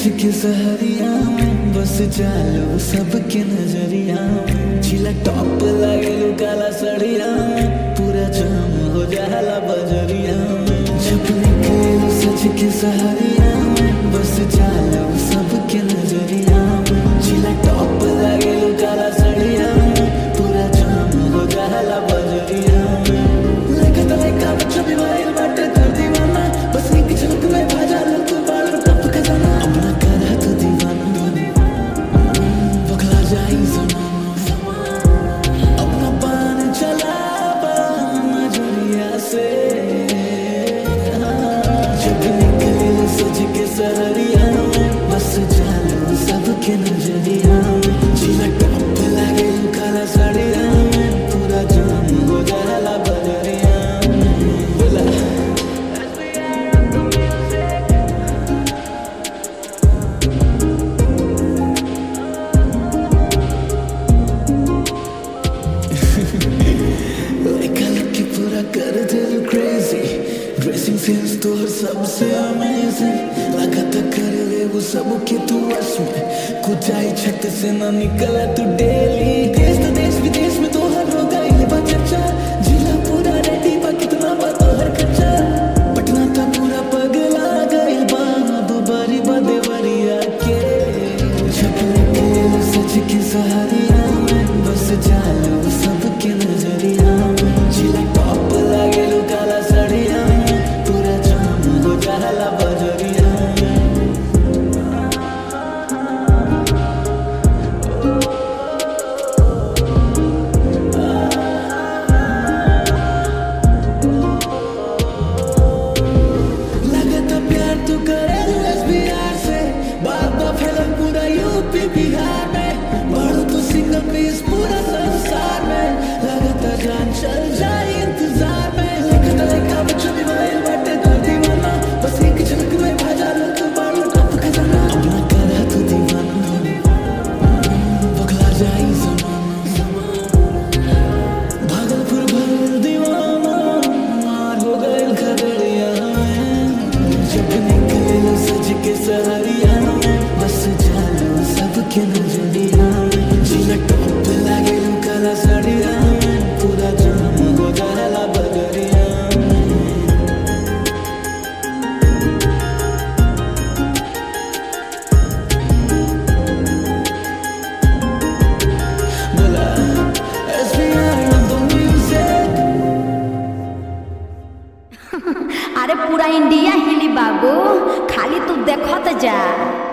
के सहरिया में बस चालो सबके नजरिया में झीला टॉप लगेलू काला सड़िया में पूरा जाम हो जाला बजरिया में जब निकलू सच के सहरिया में बस चालो सबके नजरिया में झीला टॉप लगेलू काला सड़िया में पूरा जाम हो जाला बजरिया में लगा बच्चों भी वाइल बाटे कर दीवाना बस एक झलक में भाजा लो तू बाल टप खजाना अपना करा तो दीवाना बखला जाई ज़माना अपना पान चला नजरिया से जब निकले सज के सहरिया में बस जालो सबके नजरिया में झीला टॉप लागे काला साड़िया में पूरा जाम हो जाला बजरिया कर दिल crazy ड्रेसिंग सेंस तो हर सबसे अमेजिंग लगा था कर ले वो सब के तू वश में कुछ आई छत से ना निकला तू डेली देश तो देश विदेश में तो हर रोगा ये बात चर्चा जिला पूरा रेडी बा कितना बात हर खर्चा पटना था पूरा पगला गई बाना दोबारी बदेवरिया के छपने के सच के सहारिया में बस जालो सबके नजरिया में जिला टॉप लागेलू काला सड़िया में पूरा जाम हो जाला बजरिया लगता प्यार तू करे एसबीआर से बात फैलन पूरा यूपी बिहार में बढ़ो तो सिंगल पीस पूरा संसार में लगता जान चल जाए इंतजार में लगा बच्चों भी वाइल बाटे कर दीवाना बस एक झलक में भाजा लो तू बाल टप खजाना अपना करा तो दीवाना बखला जाई ज़माना भागलपुर भर दीवाना मार हो गए खगड़िया में जब निकले सज के सहरिया में बस जालो सबके नजरिया में झीला टॉप लागे काला साड़िया में पूरा जाम हो जाला बजरिया बोला SBR on the music अरे पूरा इंडिया हिली बाबू खाली तू देखत जा।